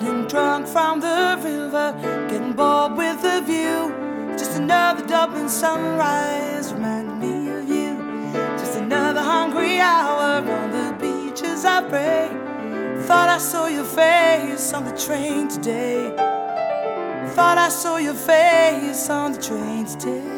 getting drunk from the river, getting bored with the view. Just another Dublin sunrise reminding me of you. Just another hungry hour on the beaches I pray. Thought I saw your face on the train today. Thought I saw your face on the train today.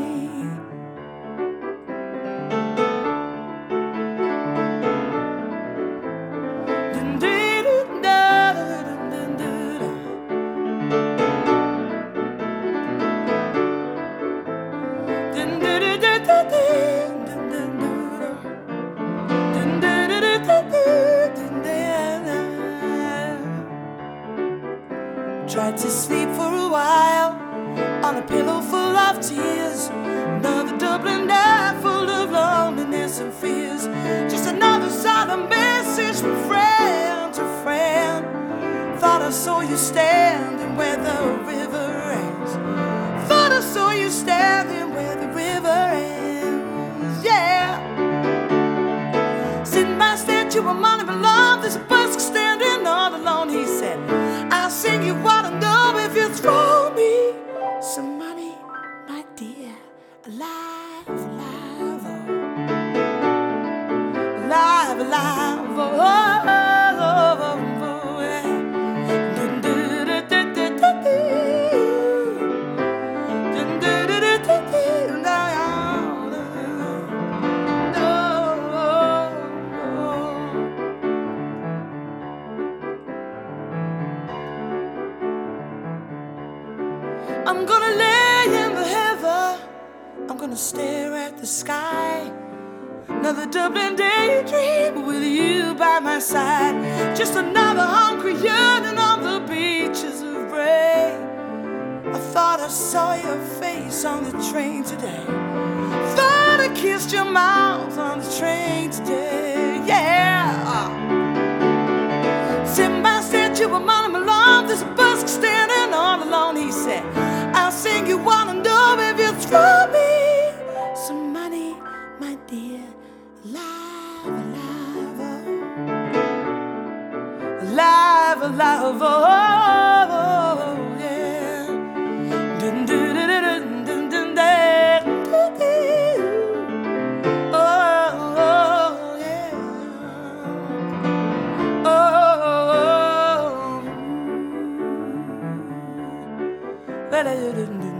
Tried to sleep for a while on a pillow full of tears. Another Dublin night full of loneliness and fears. Just another silent message from friend to friend. Thought I saw you standing where the river ends. Thought I saw you standing where the river ends. Yeah. Sitting by a statue of money below, there's a busk standing all alone. He said, I'll sing you what I know if you throw me some money, my dear. Alive, alive, oh. Alive, alive, oh, oh, oh, oh, oh, yeah. I'm gonna lay in the heather, I'm gonna stare at the sky. Another Dublin daydream with you by my side. Just another hungry yearning on the beaches of Bray. I thought I saw your face on the train today. Thought I kissed your mouth on the train today. Yeah. Sitting by a statue of Molly Malone, there's a busk standing all alone. He said, I'll sing you what I know if you throw me some money, my dear. Alive, alive, oh. Alive, alive, oh, oh, oh, yeah. Dun, dun, dun, dun, dun, dun, dun, dun, dun. Oh, oh, yeah. Oh, oh, oh.